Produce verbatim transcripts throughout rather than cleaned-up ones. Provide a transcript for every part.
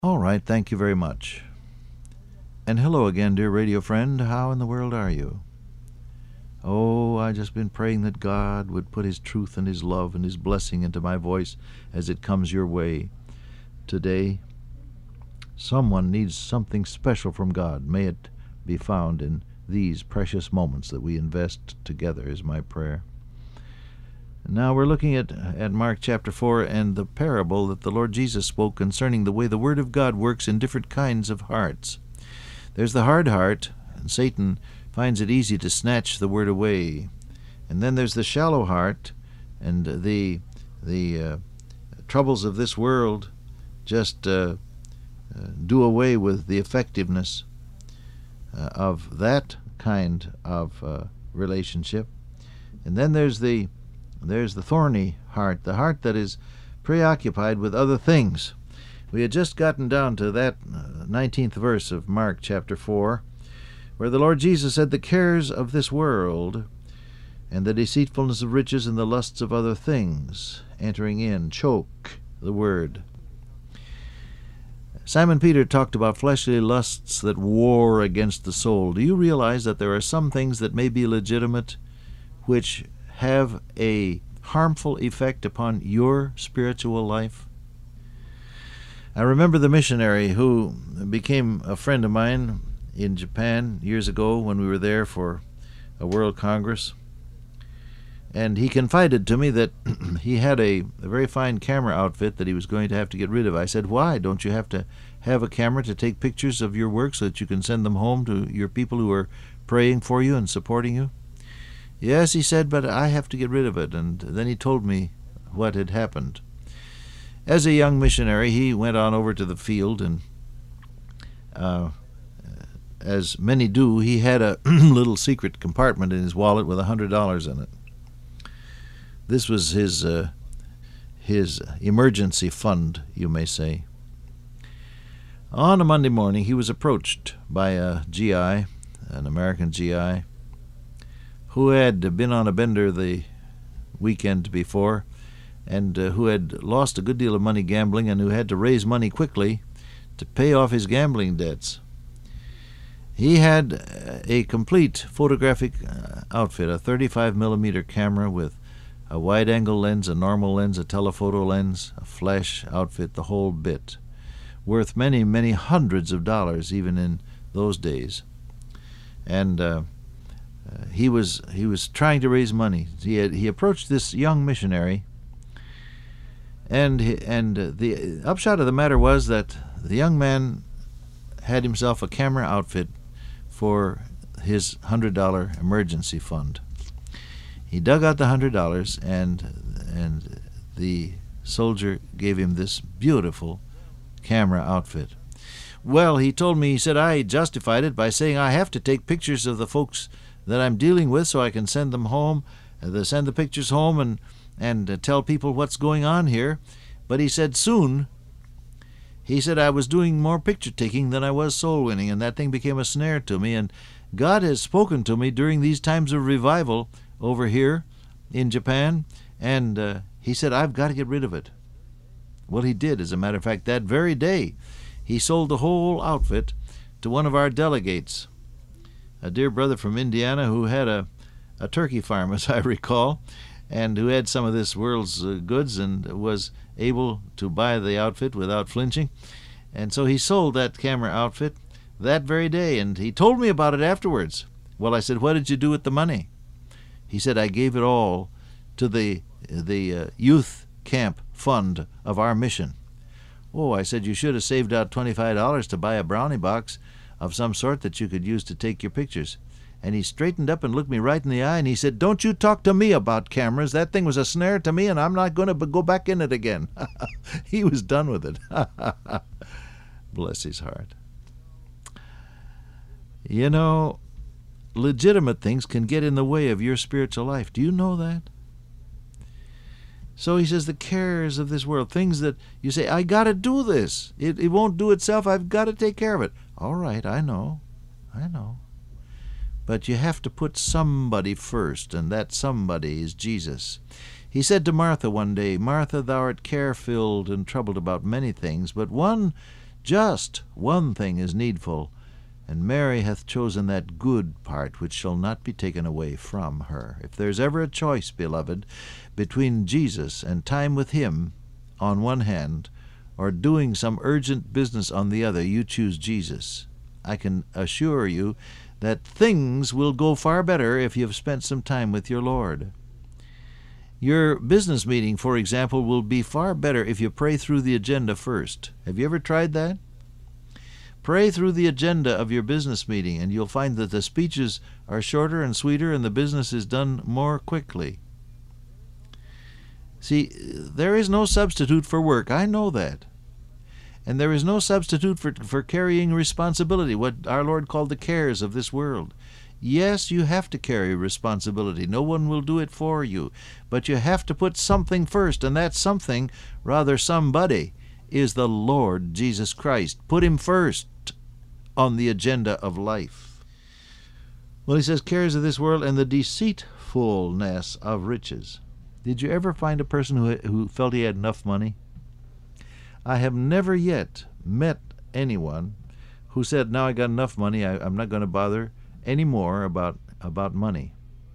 All right, thank you very much. And hello again, dear radio friend. How in the world are you? Oh, I just been praying that God would put His truth and His love and His blessing into my voice as it comes your way. Today, someone needs something special from God. May it be found in these precious moments that we invest together, is my prayer. Now we're looking at, at Mark chapter four and the parable that the Lord Jesus spoke concerning the way the Word of God works in different kinds of hearts. There's the hard heart, and Satan finds it easy to snatch the Word away. And then there's the shallow heart, and the the uh, troubles of this world just uh, uh, do away with the effectiveness uh, of that kind of uh, relationship. And then there's the There's the thorny heart, the heart that is preoccupied with other things. We had just gotten down to that nineteenth verse of Mark chapter four, where the Lord Jesus said, "The cares of this world and the deceitfulness of riches and the lusts of other things, entering in, choke the word." Simon Peter talked about fleshly lusts that war against the soul. Do you realize that there are some things that may be legitimate which have a harmful effect upon your spiritual life? I remember the missionary who became a friend of mine in Japan years ago when we were there for a World Congress. And he confided to me that he had a, a very fine camera outfit that he was going to have to get rid of. I said, "Why? Don't you have to have a camera to take pictures of your work so that you can send them home to your people who are praying for you and supporting you?" "Yes," he said, "but I have to get rid of it." And then he told me what had happened. As a young missionary, he went on over to the field, and uh, as many do, he had a little secret compartment in his wallet with a hundred dollars in it. This was his uh, his emergency fund, you may say. On a Monday morning, he was approached by a G I, an American G I, who had been on a bender the weekend before and uh, who had lost a good deal of money gambling and who had to raise money quickly to pay off his gambling debts. He had a complete photographic uh, outfit, a thirty-five millimeter camera with a wide-angle lens, a normal lens, a telephoto lens, a flash outfit, the whole bit, worth many, many hundreds of dollars even in those days. And uh, Uh, he was he was trying to raise money. He had, he approached this young missionary, and he, and uh, the upshot of the matter was that the young man had himself a camera outfit for his hundred dollar emergency fund. He dug out the hundred dollars, and and the soldier gave him this beautiful camera outfit. Well, he told me, he said, I justified it by saying I have to take pictures of the folks that I'm dealing with so I can send them home, uh, send the pictures home and, and uh, tell people what's going on here. But he said soon, he said I was doing more picture taking than I was soul winning, and that thing became a snare to me. And God has spoken to me during these times of revival over here in Japan, and uh, he said I've got to get rid of it. Well, he did. As a matter of fact, that very day, he sold the whole outfit to one of our delegates, a dear brother from Indiana who had a, a turkey farm, as I recall, and who had some of this world's uh, goods and was able to buy the outfit without flinching. And so he sold that camera outfit that very day, and he told me about it afterwards. Well, I said, "What did you do with the money?" He said, "I gave it all to the, the uh, youth camp fund of our mission." "Oh," I said, "you should have saved out twenty-five dollars to buy a brownie box of some sort that you could use to take your pictures." And he straightened up and looked me right in the eye, and he said, "Don't you talk to me about cameras. That thing was a snare to me, and I'm not going to go back in it again." He was done with it. Bless his heart. You know, legitimate things can get in the way of your spiritual life. Do you know that? So he says the cares of this world, things that you say, I got to do this. It, it won't do itself. I've got to take care of it. All right, I know. I know. But you have to put somebody first, and that somebody is Jesus. He said to Martha one day, "Martha, thou art care-filled and troubled about many things, but one Just one thing is needful, and Mary hath chosen that good part which shall not be taken away from her. If there's ever a choice, beloved, between Jesus and time with him on one hand, or doing some urgent business on the other, you choose Jesus. I can assure you that things will go far better if you have spent some time with your Lord. Your business meeting, for example, will be far better if you pray through the agenda first. Have you ever tried that? Pray through the agenda of your business meeting, and you'll find that the speeches are shorter and sweeter, and the business is done more quickly. See, there is no substitute for work. I know that. And there is no substitute for, for carrying responsibility, what our Lord called the cares of this world. Yes, you have to carry responsibility. No one will do it for you. But you have to put something first, and that something, rather somebody, is the Lord Jesus Christ. Put him first on the agenda of life. Well, he says, cares of this world and the deceitfulness of riches. Did you ever find a person who, who felt he had enough money? I have never yet met anyone who said, now I got enough money, I, I'm not going to bother anymore about, about money.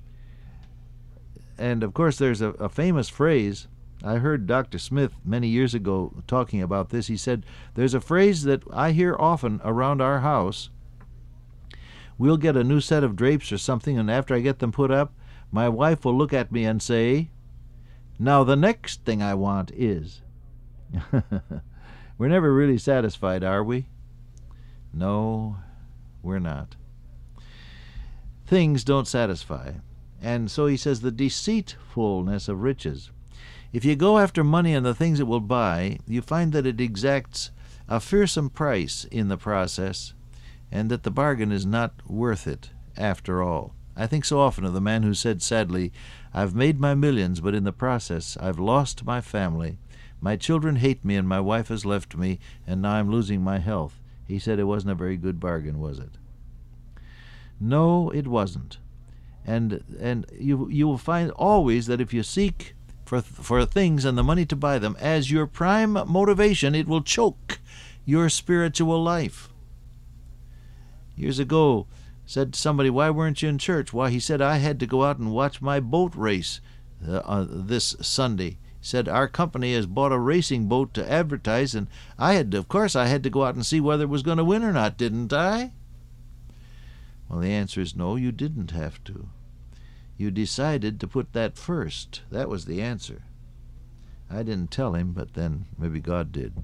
And, of course, there's a, a famous phrase. I heard Doctor Smith many years ago talking about this. He said, there's a phrase that I hear often around our house. We'll get a new set of drapes or something, and after I get them put up, my wife will look at me and say, now the next thing I want is... We're never really satisfied, are we? No, we're not. Things don't satisfy. And so he says the deceitfulness of riches. If you go after money and the things it will buy, you find that it exacts a fearsome price in the process, and that the bargain is not worth it after all. I think so often of the man who said sadly, I've made my millions, but in the process I've lost my family. My children hate me, and my wife has left me, and now I'm losing my health. He said it wasn't a very good bargain, was it? No, it wasn't. And and you you will find always that if you seek for for things and the money to buy them as your prime motivation, it will choke your spiritual life. Years ago, said somebody, why weren't you in church? Why, he said, I had to go out and watch my boat race uh, uh, this Sunday. Said our company has bought a racing boat to advertise, and I had to, of course I had to go out and see whether it was going to win or not, didn't I? Well, the answer is no, you didn't have to. You decided to put that first. That was the answer. I didn't tell him, but then maybe God did.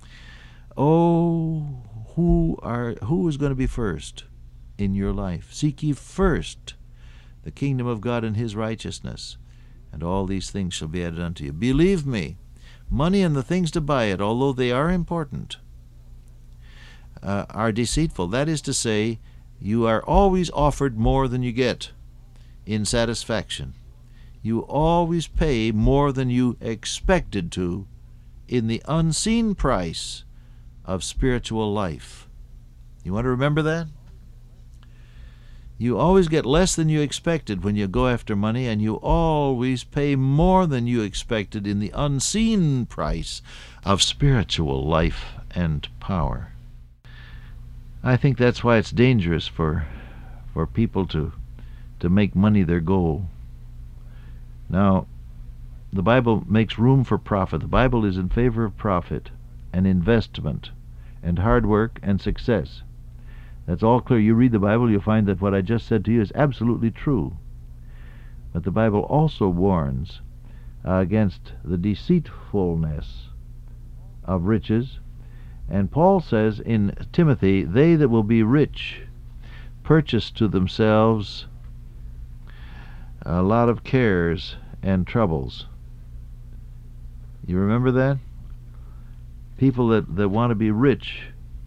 Oh, who are who is going to be first in your life? Seek ye first the kingdom of God and his righteousness, and all these things shall be added unto you. Believe me, money and the things to buy it, although they are important, uh, are deceitful. That is to say, you are always offered more than you get in satisfaction. You always pay more than you expected to in the unseen price of spiritual life. You want to remember that? You always get less than you expected when you go after money, and you always pay more than you expected in the unseen price of spiritual life and power. I think that's why it's dangerous for for people to to make money their goal. Now, the Bible makes room for profit. The Bible is in favor of profit and investment and hard work and success. That's all clear. You read the Bible, you'll find that what I just said to you is absolutely true. But the Bible also warns uh, against the deceitfulness of riches. And Paul says in Timothy, they that will be rich purchase to themselves a lot of cares and troubles. You remember that? People that, that want to be rich,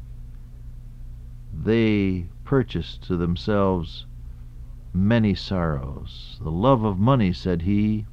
they purchase to themselves many sorrows. The love of money, said he,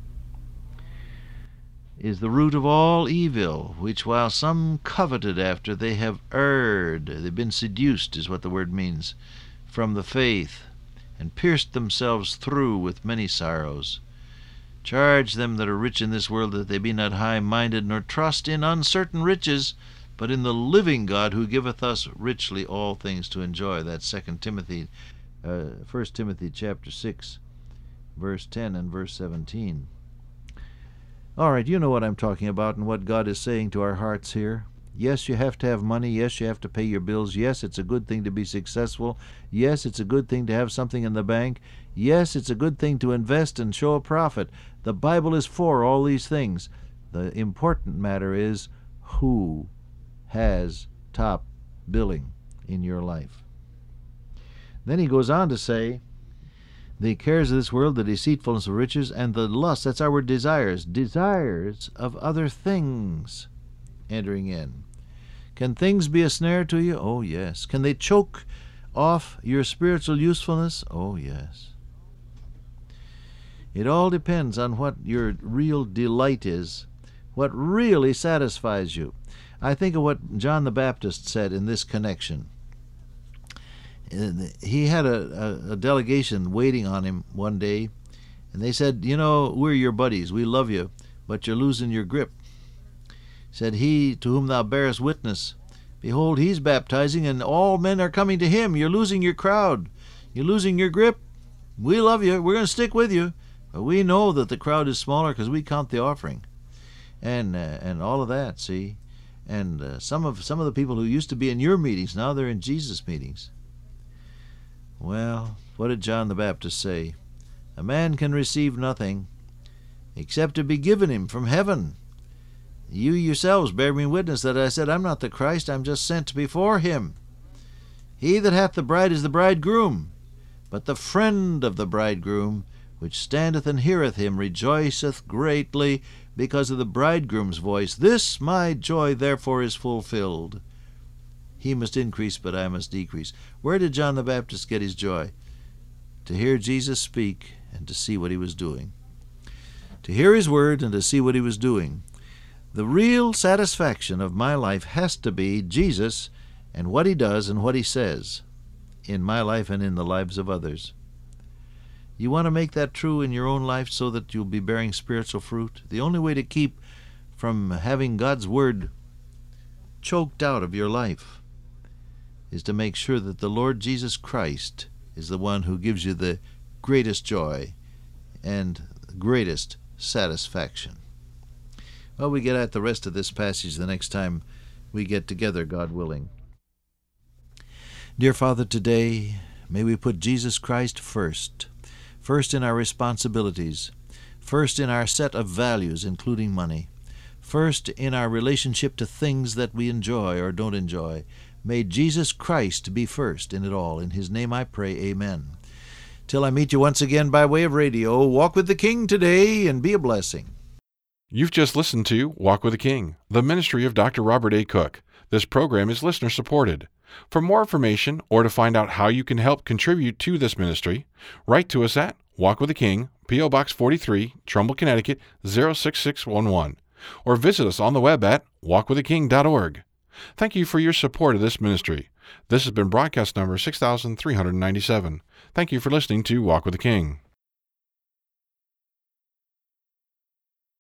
is the root of all evil, which while some coveted after, they have erred. They've been seduced, is what the word means, from the faith, and pierced themselves through with many sorrows. Charge them that are rich in this world that they be not high-minded, nor trust in uncertain riches, but in the living God who giveth us richly all things to enjoy. That's Second Timothy, uh, First Timothy chapter six, verse ten and verse seventeen. All right, you know what I'm talking about and what God is saying to our hearts here. Yes, you have to have money. Yes, you have to pay your bills. Yes, it's a good thing to be successful. Yes, it's a good thing to have something in the bank. Yes, it's a good thing to invest and show a profit. The Bible is for all these things. The important matter is who has top billing in your life. Then he goes on to say, the cares of this world, the deceitfulness of riches, and the lust, that's our desires, desires of other things entering in. Can things be a snare to you? Oh, yes. Can they choke off your spiritual usefulness? Oh, yes. It all depends on what your real delight is, what really satisfies you. I think of what John the Baptist said in this connection. He had a, a, a delegation waiting on him one day, and they said, you know, we're your buddies, we love you, but you're losing your grip. Said he to whom thou bearest witness, behold, he's baptizing, and all men are coming to him. You're losing your crowd. You're losing your grip. We love you. We're going to stick with you. But we know that the crowd is smaller because we count the offering. And uh, and all of that, see? And uh, some of some of the people who used to be in your meetings, now they're in Jesus' meetings. Well, what did John the Baptist say? A man can receive nothing except to be given him from heaven. You yourselves bear me witness that I said, I'm not the Christ, I'm just sent before him. He that hath the bride is the bridegroom, but the friend of the bridegroom, which standeth and heareth him, rejoiceth greatly because of the bridegroom's voice. This my joy therefore is fulfilled. He must increase, but I must decrease. Where did John the Baptist get his joy? To hear Jesus speak and to see what he was doing. To hear his word and to see what he was doing. The real satisfaction of my life has to be Jesus and what he does and what he says in my life and in the lives of others. You want to make that true in your own life so that you'll be bearing spiritual fruit? The only way to keep from having God's word choked out of your life is to make sure that the Lord Jesus Christ is the one who gives you the greatest joy and greatest satisfaction. Well, we get at the rest of this passage the next time we get together, God willing. Dear Father, today may we put Jesus Christ first, first in our responsibilities, first in our set of values, including money, first in our relationship to things that we enjoy or don't enjoy. May Jesus Christ be first in it all. In his name I pray, amen. Till I meet you once again by way of radio, walk with the King today and be a blessing. You've just listened to Walk with the King, the ministry of Doctor Robert A. Cook. This program is listener-supported. For more information or to find out how you can help contribute to this ministry, write to us at Walk with the King, P O. Box forty-three, Trumbull, Connecticut, zero six six one one, or visit us on the web at walk with the king dot org. Thank you for your support of this ministry. This has been broadcast number six thousand three hundred ninety-seven. Thank you for listening to Walk with the King.